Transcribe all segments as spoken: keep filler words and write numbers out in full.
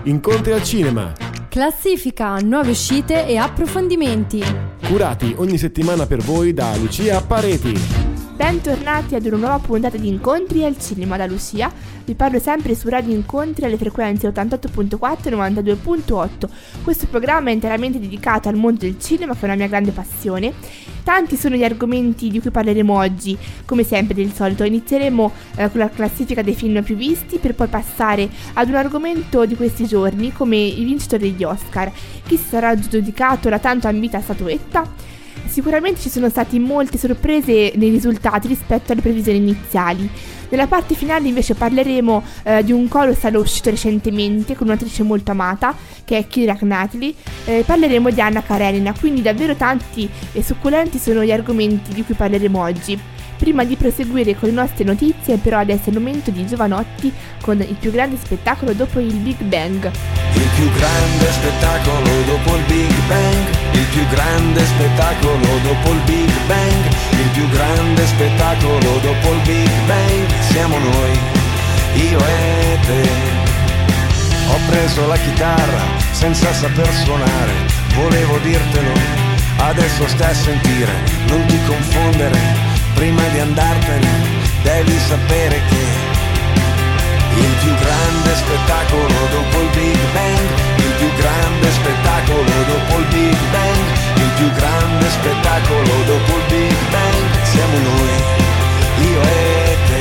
Incontri al cinema. Classifica, nuove uscite e approfondimenti. Curati ogni settimana per voi da Lucia Pareti. Bentornati ad una nuova puntata di Incontri al cinema da Lucia. Vi parlo sempre su Radio Incontri alle frequenze ottantotto virgola quattro e novantadue virgola otto. Questo programma è interamente dedicato al mondo del cinema, che è una mia grande passione. Tanti sono gli argomenti di cui parleremo oggi. Come sempre, del solito, inizieremo eh, con la classifica dei film più visti, per poi passare ad un argomento di questi giorni, come i vincitori degli Oscar. Chi sarà giudicato la tanto ambita statuetta? Sicuramente ci sono state molte sorprese nei risultati rispetto alle previsioni iniziali. Nella parte finale invece parleremo eh, di un colossal uscito recentemente con un'attrice molto amata, che è Keira Knightley. Eh, parleremo di Anna Karenina, quindi davvero tanti e succulenti sono gli argomenti di cui parleremo oggi. Prima di proseguire con le nostre notizie, però, adesso è il momento di Giovanotti con il più grande spettacolo dopo il Big Bang. Il più grande spettacolo dopo il Big Bang. Il più grande spettacolo dopo il Big Bang. Il più grande spettacolo dopo il Big Bang. Siamo noi, io e te. Ho preso la chitarra senza saper suonare. Volevo dirtelo, adesso stai a sentire. Non ti confondere. Prima di andartene devi sapere che il più grande spettacolo dopo il Big Bang, il più grande spettacolo dopo il Big Bang, il più grande spettacolo dopo il Big Bang, siamo noi, io e te.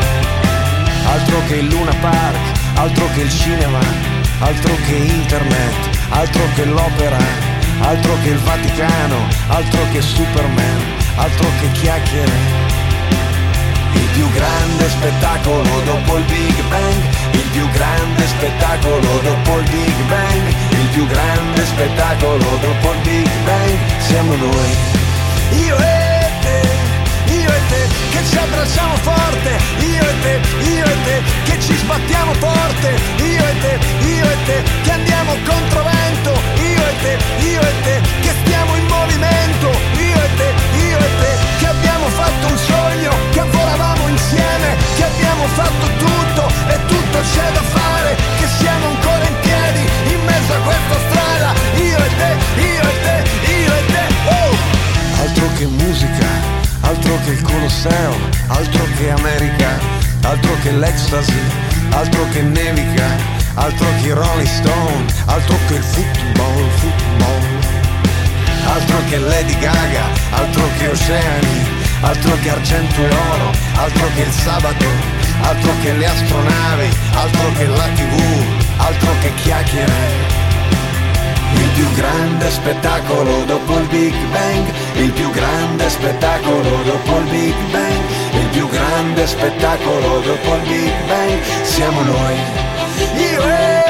Altro che il Luna Park, altro che il cinema, altro che internet, altro che l'opera, altro che il Vaticano, altro che Superman, altro che chiacchiere. Il più grande spettacolo dopo il Big Bang, il più grande spettacolo dopo il Big Bang, il più grande spettacolo dopo il Big Bang, siamo noi, io e te, io e te, che ci abbracciamo forte, io e te, io e te, che ci sbattiamo forte, io e te, io e te, che andiamo contro vento, io e te, io e te, che stiamo in movimento, io e te, io e te, che abbiamo fatto un sogno, che volavamo insieme, che abbiamo fatto tutto e tutto c'è da fare, che siamo ancora in piedi in mezzo a questa strada, io e te, io e te, io e te, oh! Altro che musica, altro che il Colosseo, altro che America, altro che l'ecstasy, altro che nevica, altro che i Rolling Stone, altro che il football, football, altro che Lady Gaga, altro che oceani, altro che argento e oro, altro che il sabato, altro che le astronavi, altro che la tivù, altro che chiacchiere. Il più grande spettacolo dopo il Big Bang, il più grande spettacolo dopo il Big Bang, il più grande spettacolo dopo il Big Bang, siamo noi, io e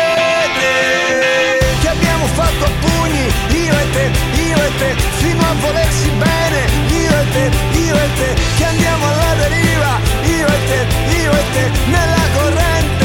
te, che abbiamo fatto a pugni, io e te, io e te, fino a volersi bene, io e te, io e te, che andiamo alla deriva, io e te, io e te, nella corrente,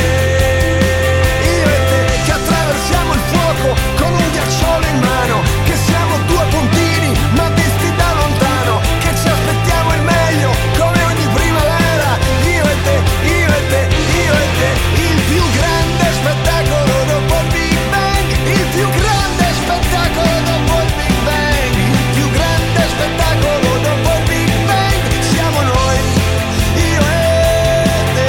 io e te, che attraversiamo il fuoco con un ghiacciolo in mano, che siamo due puntini ma visti da lontano, che ci aspettiamo il meglio come ogni primavera, io e te, io e te, io e te, il più grande spettacolo dopo il Big Bang, il più grande spettacolo dopo il Big Bang, il più grande spettacolo dopo il Big Bang, siamo noi, io e te.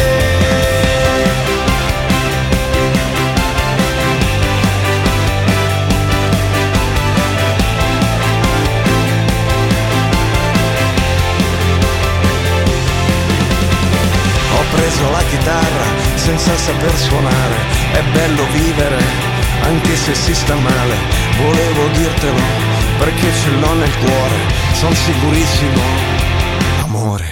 Ho preso la chitarra senza saper suonare, è bello vivere anche se si sta male, volevo dirtelo perché ce l'ho nel cuore, son sicurissimo, amore.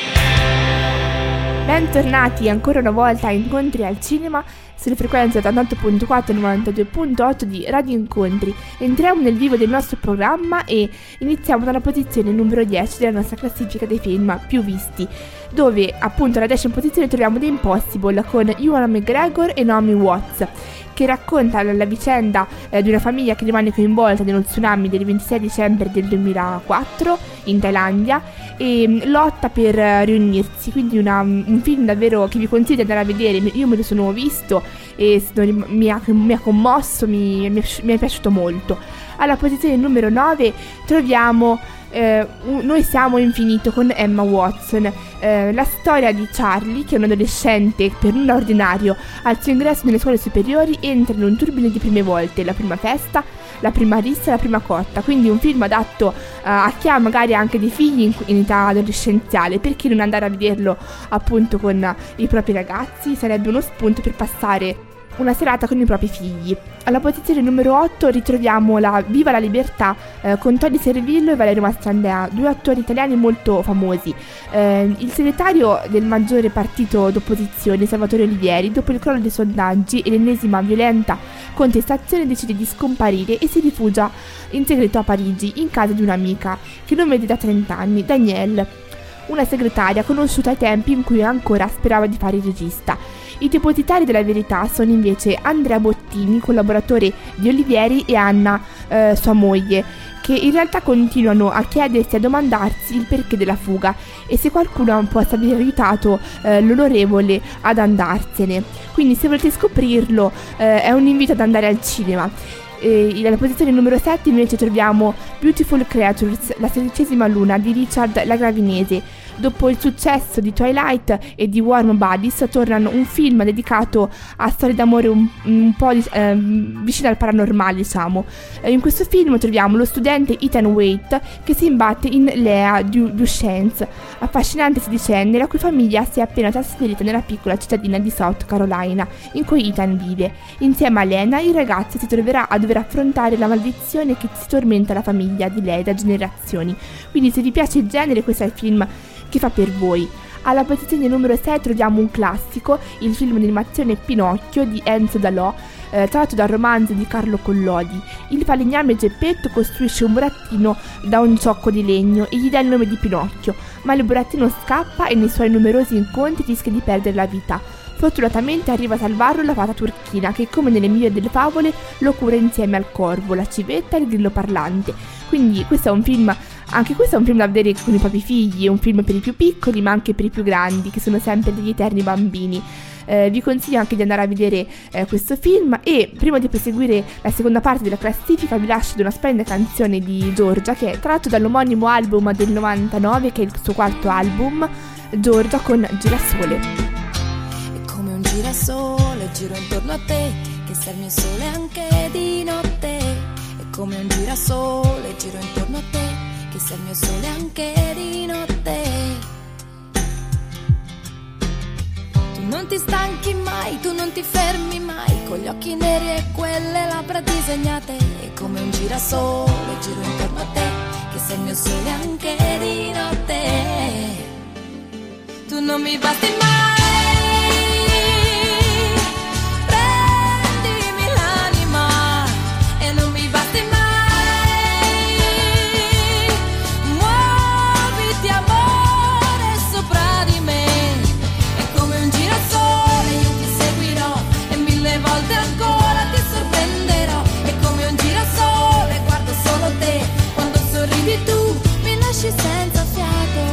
Bentornati ancora una volta a Incontri al cinema sulle frequenze ottantotto virgola quattro e novantadue virgola otto di Radio Incontri. Entriamo nel vivo del nostro programma e iniziamo dalla posizione numero dieci della nostra classifica dei film più visti, dove appunto alla decima posizione troviamo The Impossible con Ewan McGregor e Naomi Watts, che racconta la vicenda eh, di una famiglia che rimane coinvolta nello tsunami del ventisei dicembre del duemilaquattro in Thailandia e lotta per riunirsi, quindi una, un film davvero che vi consiglio di andare a vedere. Io me lo sono visto e mi ha, mi ha commosso, mi, mi, è, mi è piaciuto molto. Alla posizione numero nove troviamo eh, un, Noi siamo infinito con Emma Watson, eh, la storia di Charlie, che è un adolescente per nulla ordinario. Al suo ingresso nelle scuole superiori entra in un turbine di prime volte, la prima festa, la prima rissa, la prima cotta. Quindi un film adatto uh, a chi ha magari anche dei figli in, in età adolescenziale. Perché non andare a vederlo appunto con uh, i propri ragazzi? Sarebbe uno spunto per passare una serata con i propri figli. Alla posizione numero otto ritroviamo la Viva la Libertà eh, con Tony Servillo e Valerio Mastrandea, due attori italiani molto famosi. Eh, il segretario del maggiore partito d'opposizione, Salvatore Olivieri, dopo il crollo dei sondaggi e l'ennesima violenta contestazione, decide di scomparire e si rifugia in segreto a Parigi, in casa di un'amica che non vede da trenta anni, Danielle, una segretaria conosciuta ai tempi in cui ancora sperava di fare il regista. I depositari della verità sono invece Andrea Bottini, collaboratore di Olivieri, e Anna, eh, sua moglie, che in realtà continuano a chiedersi e a domandarsi il perché della fuga e se qualcuno possa aver aiutato eh, l'onorevole ad andarsene. Quindi se volete scoprirlo eh, è un invito ad andare al cinema. E alla posizione numero sette invece troviamo Beautiful Creatures, la sedicesima luna di Richard Lagravinese. Dopo il successo di Twilight e di Warm Bodies tornano un film dedicato a storie d'amore un, un po' di, eh, vicine al paranormale, diciamo. Eh, in questo film troviamo lo studente Ethan Waite che si imbatte in Lea Duchesne, affascinante sedicenne la cui famiglia si è appena trasferita nella piccola cittadina di South Carolina in cui Ethan vive. Insieme a Lena il ragazzo si troverà a dover affrontare la maledizione che si tormenta la famiglia di lei da generazioni. Quindi se vi piace il genere, questo è il film che fa per voi. Alla posizione numero sei troviamo un classico, il film d'animazione Pinocchio di Enzo Dalò, eh, tratto dal romanzo di Carlo Collodi. Il falegname Geppetto costruisce un burattino da un ciocco di legno e gli dà il nome di Pinocchio, ma il burattino scappa e nei suoi numerosi incontri rischia di perdere la vita. Fortunatamente arriva a salvarlo la fata turchina che, come nelle migliori delle favole, lo cura insieme al corvo, la civetta e il grillo parlante. Quindi questo è un film, anche questo è un film da vedere con i propri figli, è un film per i più piccoli ma anche per i più grandi, che sono sempre degli eterni bambini. Eh, vi consiglio anche di andare a vedere eh, questo film. E prima di proseguire la seconda parte della classifica vi lascio di una splendida canzone di Giorgia, che è tratto dall'omonimo album del novantanove, che è il suo quarto album, Giorgia con Girasole. Girasole, giro intorno a te, che sei il mio sole anche di notte. È come un girasole, giro intorno a te, che sei il mio sole anche di notte. Tu non ti stanchi mai, tu non ti fermi mai, con gli occhi neri e quelle labbra disegnate. È come un girasole, giro intorno a te, che sei il mio sole anche di notte. Tu non mi basti mai. Senza fiato.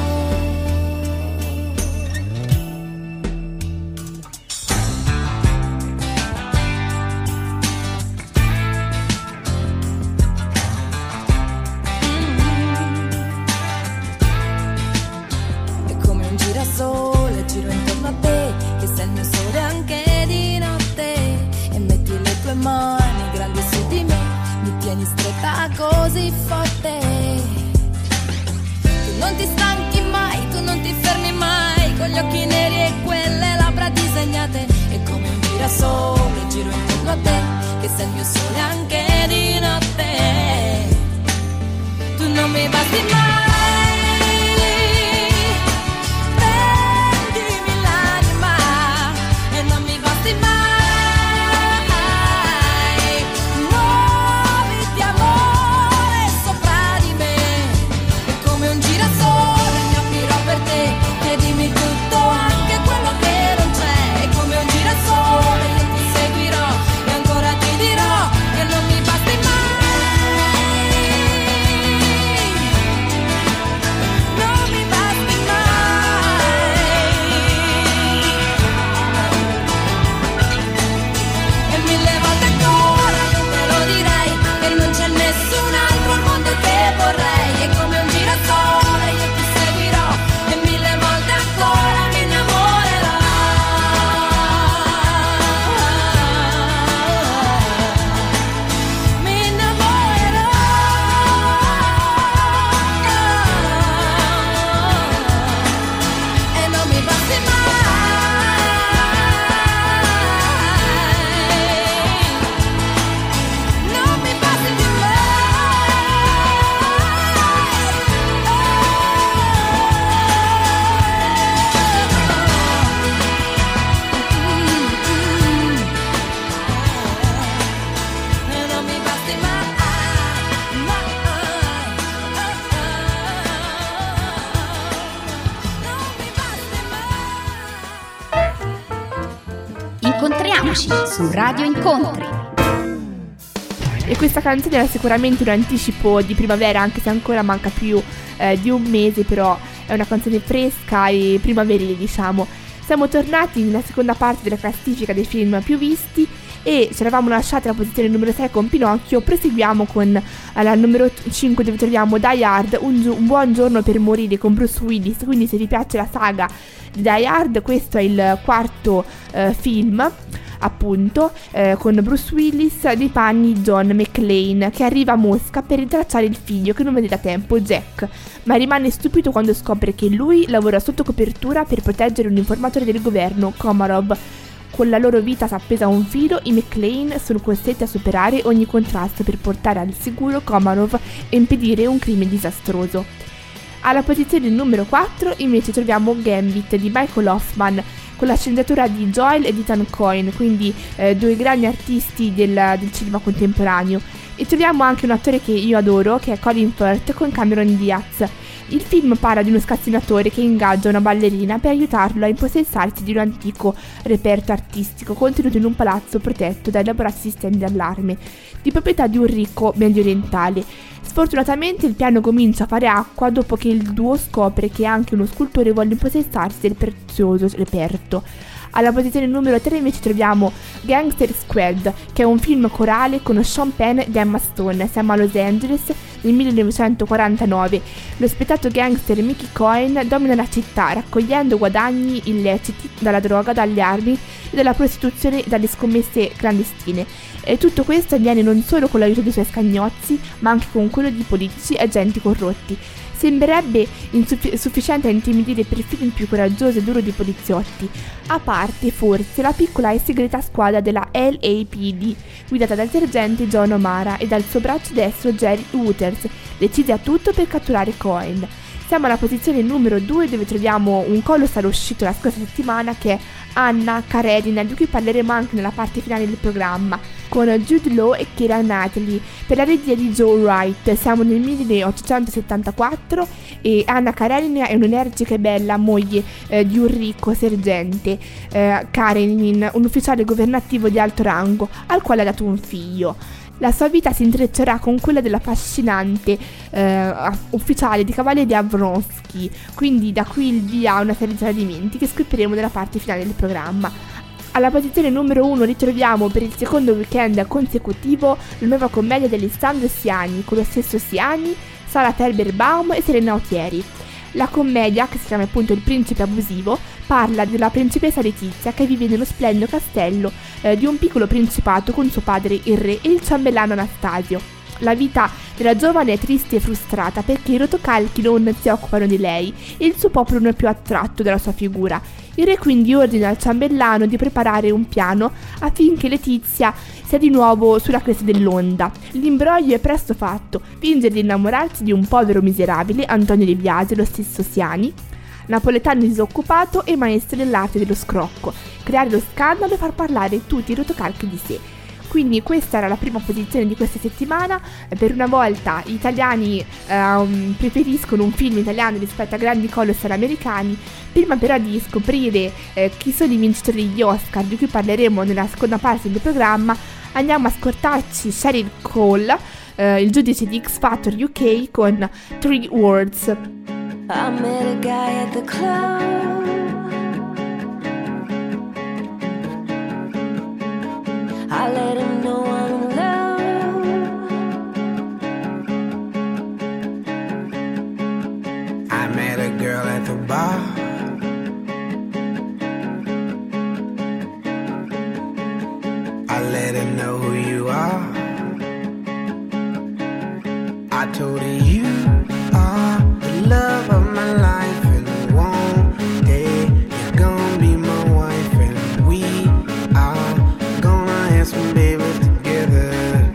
Mm-hmm. È come un girasole, giro intorno a te, che sei il mio sole anche di notte. E metti le tue mani grandi su di me, mi tieni stretta così forte. Non ti stanchi mai, tu non ti fermi mai, con gli occhi neri e quelle labbra disegnate. È come un girasole, giro intorno a te, che sei il mio sole anche di notte. Tu non mi basti mai. Prendimi l'anima e non mi basti mai. Muoviti amore sopra di me. È come un girasole, mi aprirò per te, chiedimi tutto, anche quello che non c'è. È come un girasole, io ti seguirò e ancora ti dirò che non Ascoltiamoci su Radio Incontri. E questa canzone era sicuramente un anticipo di primavera, anche se ancora manca più eh, di un mese, però è una canzone fresca e primaverile, diciamo. Siamo tornati nella seconda parte della classifica dei film più visti e ci eravamo lasciati alla posizione numero sei con Pinocchio. Proseguiamo con la numero cinque, dove troviamo Die Hard, un, gi- un buon giorno per morire con Bruce Willis. Quindi se vi piace la saga di Die Hard, questo è il quarto eh, film, appunto, eh, con Bruce Willis nei panni di John McClane, che arriva a Mosca per rintracciare il figlio che non vede da tempo, Jack, ma rimane stupito quando scopre che lui lavora sotto copertura per proteggere un informatore del governo, Komarov. Con la loro vita appesa a un filo, i McClane sono costretti a superare ogni contrasto per portare al sicuro Komarov e impedire un crimine disastroso. Alla posizione numero quattro invece troviamo Gambit di Michael Hoffman, con la sceneggiatura di Joel ed Ethan Coen, quindi eh, due grandi artisti del, del cinema contemporaneo. E troviamo anche un attore che io adoro, che è Colin Firth, con Cameron Diaz. Il film parla di uno scassinatore che ingaggia una ballerina per aiutarlo a impossessarsi di un antico reperto artistico contenuto in un palazzo protetto da elaborati sistemi d'allarme, di proprietà di un ricco mediorientale. Sfortunatamente il piano comincia a fare acqua dopo che il duo scopre che anche uno scultore vuole impossessarsi del prezioso reperto. Alla posizione numero tre invece troviamo Gangster Squad, che è un film corale con Sean Penn ed Emma Stone. Siamo a Los Angeles nel millenovecentoquarantanove. Lo spietato gangster Mickey Cohen domina la città, raccogliendo guadagni illeciti dalla droga, dalle armi e dalla prostituzione e dalle scommesse clandestine. E tutto questo avviene non solo con l'aiuto dei suoi scagnozzi, ma anche con quello di politici e agenti corrotti. Sembrerebbe insuffi- sufficiente a intimidire perfino il più coraggioso e duro dei poliziotti, a parte forse la piccola e segreta squadra della L A P D, guidata dal sergente John O'Mara e dal suo braccio destro Jerry Wooters, decisi a tutto per catturare Cohen. Siamo alla posizione numero due, dove troviamo un colossal uscito la scorsa settimana, che è Anna Karenina, di cui parleremo anche nella parte finale del programma, con Jude Law e Keira Knightley, per la regia di Joe Wright. Siamo nel milleottocentosettantaquattro e Anna Karenina è un'energica e bella moglie eh, di un ricco sergente, eh, Karenin, un ufficiale governativo di alto rango, al quale ha dato un figlio. La sua vita si intreccerà con quella dell'affascinante eh, ufficiale di Cavalieri Avronsky, quindi da qui il via a una serie di tradimenti che scopriremo nella parte finale del programma. Alla posizione numero uno ritroviamo per il secondo weekend consecutivo la nuova commedia di Alessandro Siani, con lo stesso Siani, Sara Perber-Baum e Serena Autieri. La commedia, che si chiama appunto Il principe abusivo, parla della principessa Letizia che vive nello splendido castello eh, di un piccolo principato con suo padre il re e il ciambellano Anastasio. La vita della giovane è triste e frustrata perché i rotocalchi non si occupano di lei e il suo popolo non è più attratto dalla sua figura. Il re quindi ordina al ciambellano di preparare un piano affinché Letizia sia di nuovo sulla cresta dell'onda. L'imbroglio è presto fatto: finge di innamorarsi di un povero miserabile, Antonio De Biasi, lo stesso Siani, napoletano disoccupato e maestro nell'arte dello scrocco, creare lo scandalo e far parlare tutti i rotocalchi di sé. Quindi questa era la prima posizione di questa settimana. Per una volta gli italiani um, preferiscono un film italiano rispetto a grandi colossal americani. Prima però di scoprire eh, chi sono i vincitori degli Oscar, di cui parleremo nella seconda parte del programma, andiamo a ascoltarci Sheryl Cole, eh, il giudice di X Factor U K, con Three Words. I met a guy at the club. I let him know I'm in love. I met a girl at the bar. I let her know who you are. I told her you are the love of my life, and one day you're gonna be my wife, and we are gonna have some babies together.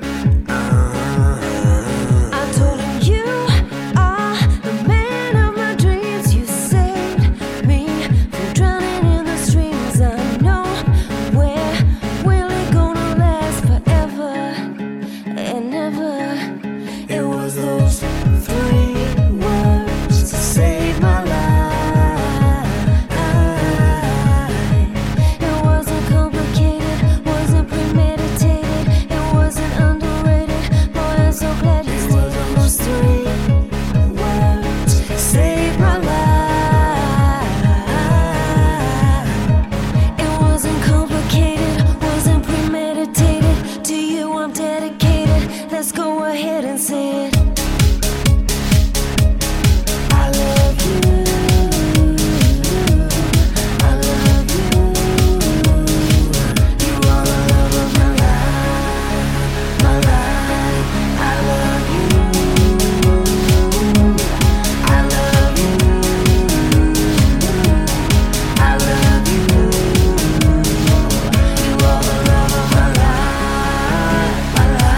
Uh-huh. I told him you are the man of my dreams. You saved me from drowning in the streams. I know we're really gonna last forever and ever. It was those head and said, I love you. I love you. You are the love of my life, my life. I love you. I love you. I love you. You are the love of my life, my life.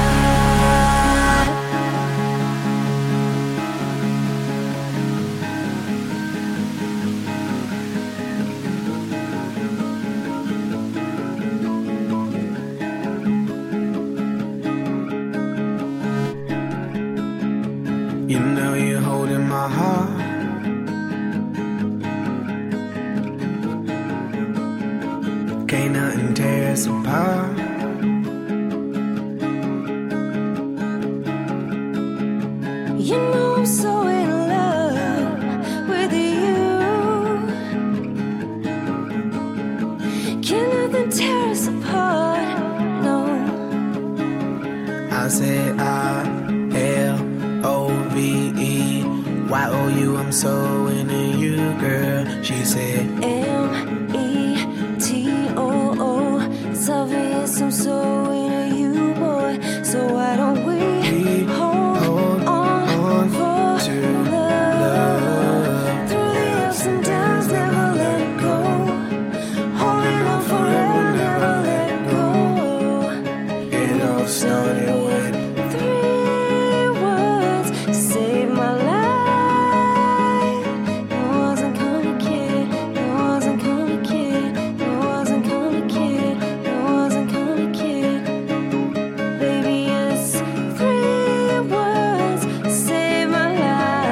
You know you're holding my heart. Can't nothing tear us apart. You know I'm so in love with you. Can nothing tear us apart, no. I said I L O V E Y O U, I'm so into you, girl. She said M E T O O. It's obvious I'm so into you, boy. So why don't we we hold hold on on for to love? love. Through the ups and downs, never let it go. Holding on forever, never let it go. It all started with Three words saved my life. It wasn't complicated. It wasn't complicated. It wasn't complicated. It wasn't complicated. Baby, it's three words saved my life.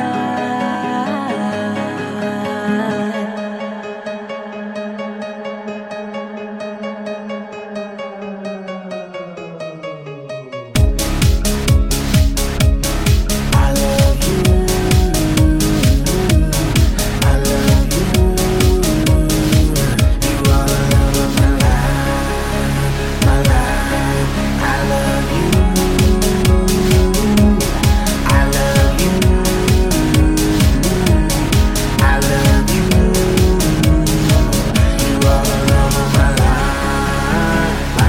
I love you. I love you. You are the love of my life, my life. I love you. I love you. I love you. You are the love of my life, my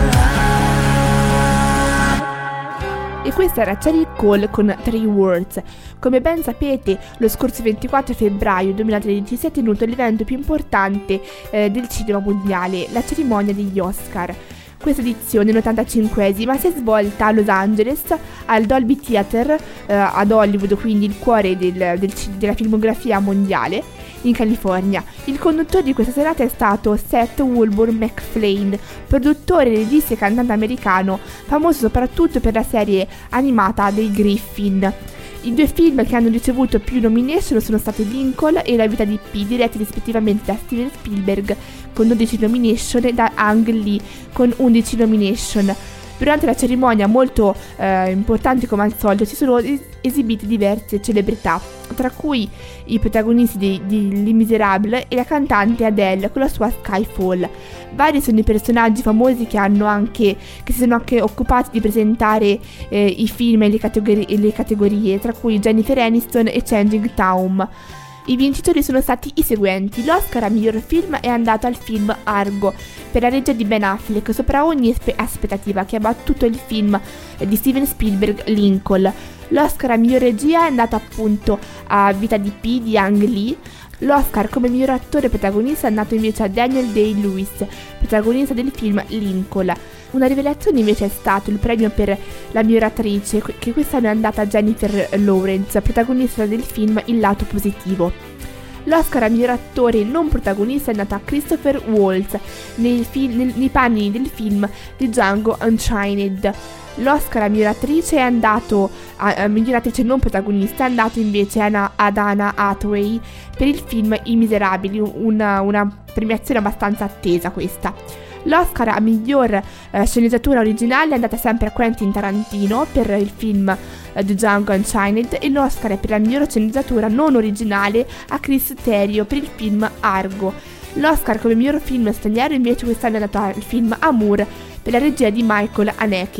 life. E questa era Cherry Cole con Three Words. Come ben sapete, lo scorso ventiquattro febbraio duemilatredici si è tenuto l'evento più importante eh, del cinema mondiale, la cerimonia degli Oscar. Questa edizione, l'ottantacinquesima, si è svolta a Los Angeles, al Dolby Theatre, eh, ad Hollywood, quindi il cuore del- del ci- della filmografia mondiale, in California. Il conduttore di questa serata è stato Seth Wilburn MacFarlane, produttore, regista e cantante americano, famoso soprattutto per la serie animata dei Griffin. I due film che hanno ricevuto più nomination sono stati Lincoln e La vita di Pi, diretti rispettivamente da Steven Spielberg con dodici nomination e da Ang Lee con undici nomination. Durante la cerimonia, molto eh, importante come al solito, si sono es- esibite diverse celebrità, tra cui i protagonisti di, di Les Miserables e la cantante Adele con la sua Skyfall. Vari sono i personaggi famosi che hanno anche che si sono anche occupati di presentare eh, i film e le, categori- e le categorie, tra cui Jennifer Aniston e Channing Tatum. I vincitori sono stati i seguenti. L'Oscar a miglior film è andato al film Argo, per la regia di Ben Affleck, sopra ogni espe- aspettativa, che ha battuto il film eh, di Steven Spielberg, Lincoln. L'Oscar a miglior regia è andato appunto a Vita di Pi di Ang Lee. L'Oscar come miglior attore protagonista è andato invece a Daniel Day-Lewis, protagonista del film Lincoln. Una rivelazione invece è stato il premio per la miglior attrice, che quest'anno è andata a Jennifer Lawrence, protagonista del film Il lato positivo. L'Oscar a miglior attore non protagonista è andato a Christopher Waltz nei, fil- nel- nei panni del film di Django Unchained. L'Oscar a miglior attrice è andato a, a miglior attrice non protagonista è andato invece a, ad Anna Hathaway per il film I Miserabili, una, una premiazione abbastanza attesa questa. L'Oscar a miglior eh, sceneggiatura originale è andata sempre a Quentin Tarantino per il film eh, The Django Unchained, e l'Oscar per la miglior sceneggiatura non originale a Chris Terrio per il film Argo. L'Oscar come miglior film straniero invece quest'anno è andato al film Amour per la regia di Michael Haneke.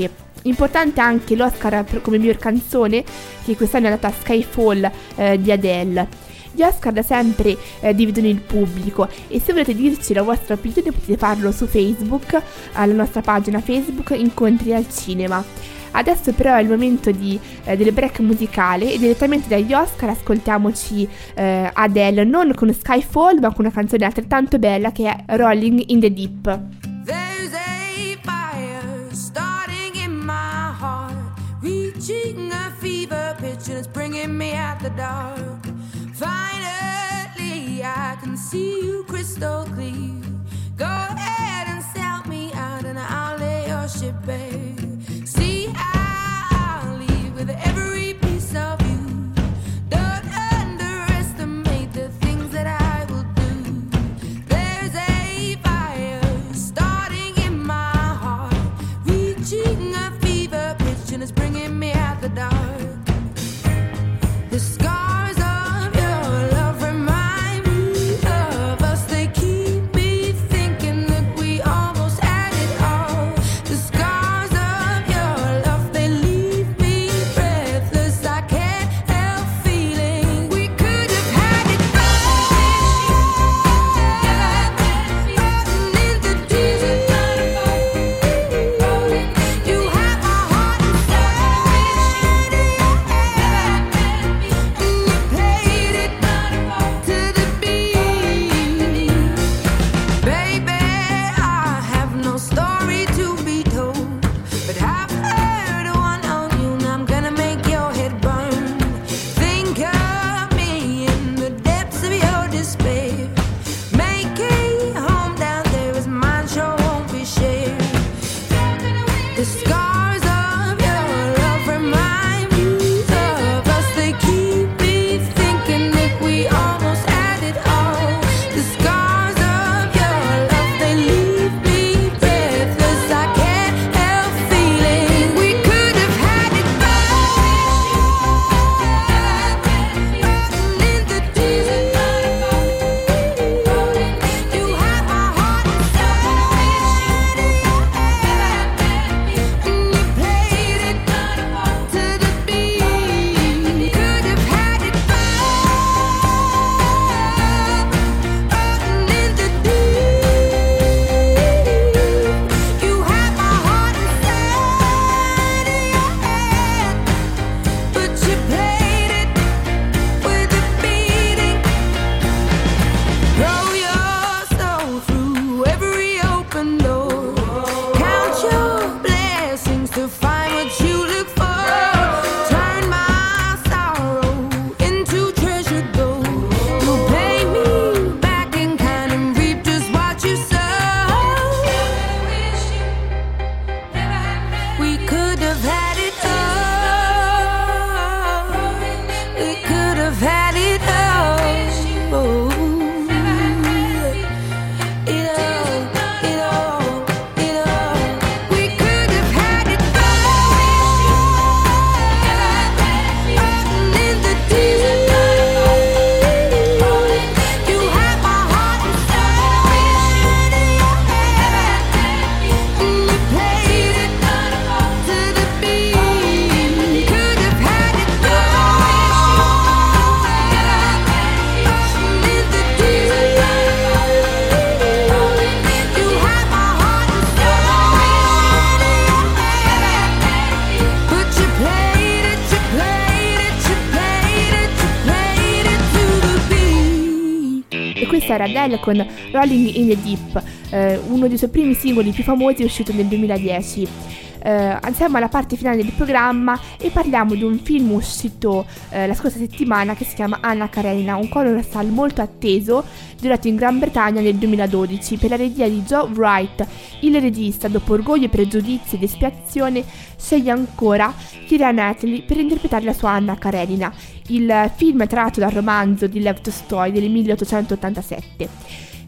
Importante anche l'Oscar per- come miglior canzone, che quest'anno è andata a Skyfall eh, di Adele. Gli Oscar da sempre eh, dividono il pubblico, e se volete dirci la vostra opinione potete farlo su Facebook, alla nostra pagina Facebook Incontri al Cinema. Adesso però è il momento di, eh, delle break musicali, e direttamente dagli Oscar ascoltiamoci eh, Adele, non con Skyfall ma con una canzone altrettanto bella che è Rolling in the Deep. There's a fire starting in my heart, reaching a fever pitch and it's bringing me out the dark. Finally I can see you crystal clear. Go ahead and sell me out and I'll lay your ship bare. See, I'll leave with every piece of you. Don't underestimate the things that I will do. There's a fire starting in my heart, reaching a fever pitch and it's bringing me out the dark. The scars of your love remind me of us. They keep me thinking that we almost had it all. The scars of your love, they leave me breathless. I can't help feeling we could have had it all. In the desert, you have my heart inside, and you played it to the beat. Baby, I have no story to be told, but I've heard one on you and I'm gonna make your head burn. Think of me in the depths of your despair. Make a home down there as mine sure won't be shared. The scars of your love remind me of us. They keep me thinking that we almost had it all. The scars of your love, they leave me breathless. I can't help feeling we could have had it all. In the desert, you have my heart inside, and you played it to the beat. Could have had it all. In the deep, you have my heart inside of your head, but you played it with a beating. Roll your soul through every open door. Count your blessings to find what you look for. Turn my sorrow into treasured gold. You'll pay me back in kind and reap just what you sow. We could have had it all. We could have had it all. It all, it all, it all. We could have had it all. In the desert, you have my heart inside, and you played it to the beat. Could have had it all. In the desert, you have my heart inside, but you played it, you played it, you played it, you played it to the beat. E questa era Adele con Rolling in the Deep, eh, uno dei suoi primi singoli più famosi, uscito nel duemiladieci. Eh, andiamo alla parte finale del programma e parliamo di un film uscito eh, la scorsa settimana che si chiama Anna Karenina, un colossal molto atteso, girato in Gran Bretagna nel duemiladodici per la regia di Joe Wright. Il regista, dopo Orgoglio, Pregiudizi ed Espiazione, sceglie ancora Keira Knightley per interpretare la sua Anna Karenina. Il film è tratto dal romanzo di Lev Tolstoi del milleottocentottantasette.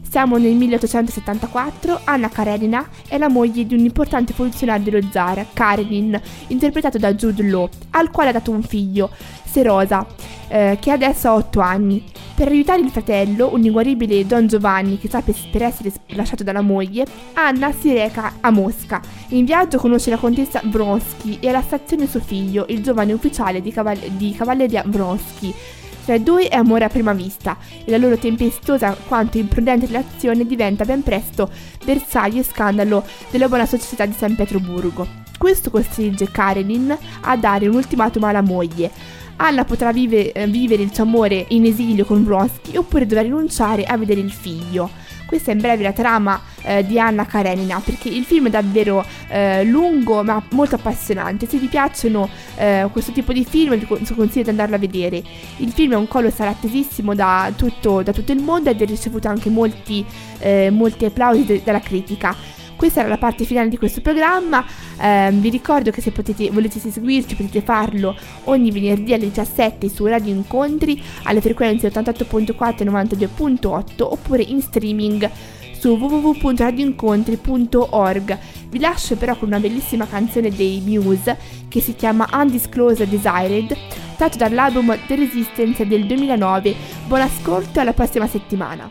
Siamo nel milleottocentosettantaquattro. Anna Karenina è la moglie di un importante funzionario dello zar, Karenin, interpretato da Jude Law, al quale ha dato un figlio, Serosa, eh, che adesso ha otto anni. Per aiutare il fratello, un inguaribile Don Giovanni che sta per per essere lasciato dalla moglie, Anna si reca a Mosca. In viaggio conosce la contessa Vronsky e alla stazione suo figlio, il giovane ufficiale di, caval- di cavalleria Vronsky. Tra i due è amore a prima vista e la loro tempestosa quanto imprudente relazione diventa ben presto bersaglio e scandalo della buona società di San Pietroburgo. Questo costringe Karenin a dare un ultimatum alla moglie. Anna potrà vive, eh, vivere il suo amore in esilio con Vronsky oppure dovrà rinunciare a vedere il figlio. Questa è in breve la trama eh, di Anna Karenina, perché il film è davvero eh, lungo ma molto appassionante. Se vi piacciono eh, questo tipo di film vi consiglio di andarlo a vedere. Il film è un colossal attesissimo da tutto, da tutto il mondo ed ha ricevuto anche molti, eh, molti applausi de- dalla critica. Questa era la parte finale di questo programma. Eh, vi ricordo che se potete, volete seguirci potete farlo ogni venerdì alle diciassette su Radio Incontri alle frequenze ottantotto virgola quattro e novantadue virgola otto oppure in streaming su w w w punto radio incontri punto org. Vi lascio però con una bellissima canzone dei Muse che si chiama Undisclosed Desired, tratto dall'album The Resistance del duemilanove. Buon ascolto e alla prossima settimana.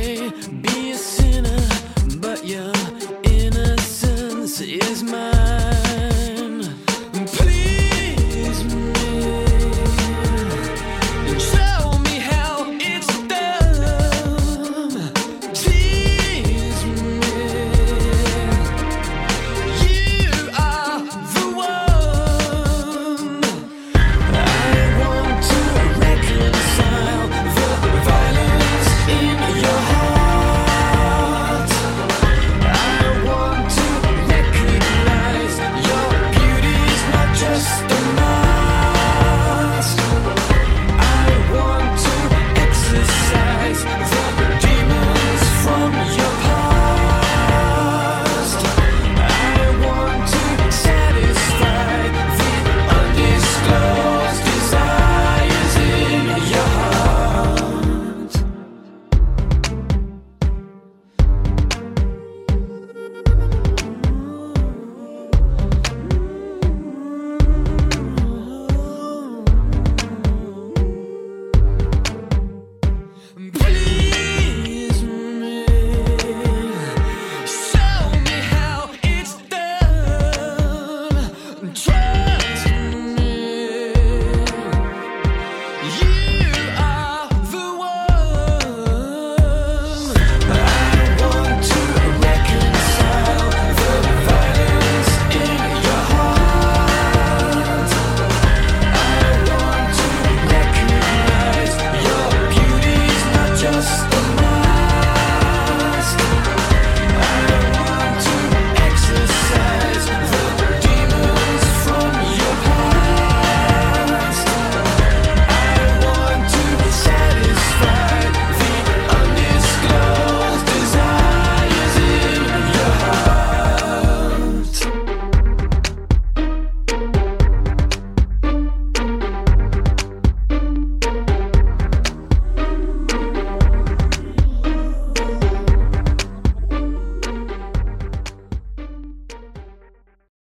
Is mine.